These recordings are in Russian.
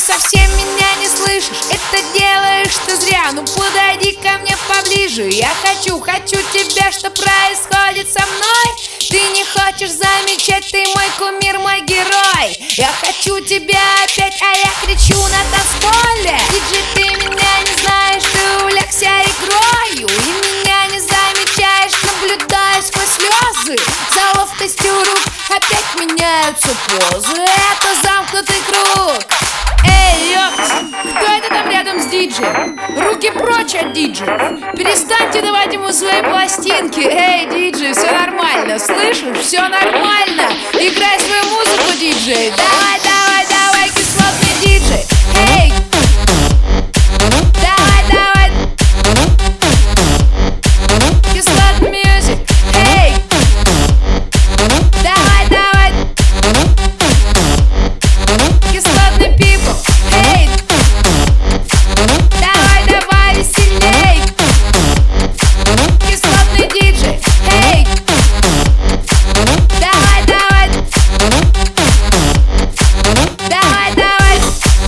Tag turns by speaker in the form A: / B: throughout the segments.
A: совсем меня не слышишь, это делаешь ты зря. Ну подойди ко мне поближе, я хочу тебя, что происходит со мной. Ты не хочешь замечать, ты мой кумир, мой герой. Я хочу тебя опять, а я кричу на танцполе. Диджей, ты меня не знаешь, ты увлекся игрою и меня не замечаешь, наблюдая сквозь слезы. За ловкостью рук опять меняются позы, это замкнутый круг. Эй, ёпт, кто это там рядом с диджеем? Руки прочь от диджеев. Перестаньте давать ему свои пластинки. Эй, диджей, все нормально, слышишь? Все нормально. Играй свою музыку, диджей. Давай, давай, давай, кислотный диджей. Эй, давай, давай, кислотный мьюзик. Эй, давай, давай, кислотный people. Эй, давай, давай, веселей. Кислотный диджей. Эй, давай, давай, давай, давай.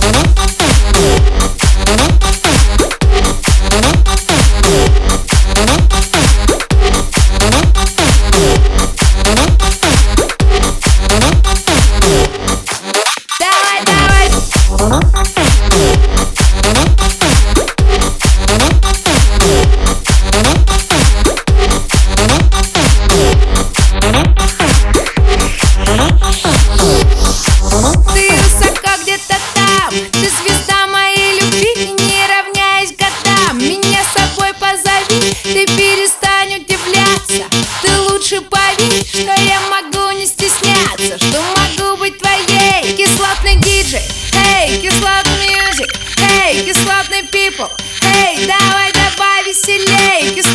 A: Давай, давай. Ты высоко где-то там, ты звезда моей любви, и не равняясь годам. Меня с собой позови, ты перестань удивляться. Ты лучше поверь, что я могу не стесняться, что могу быть твоей. Кислотный диджей, эй, кислотный мьюзик, эй, кислотный people, эй, давай, давай, веселей.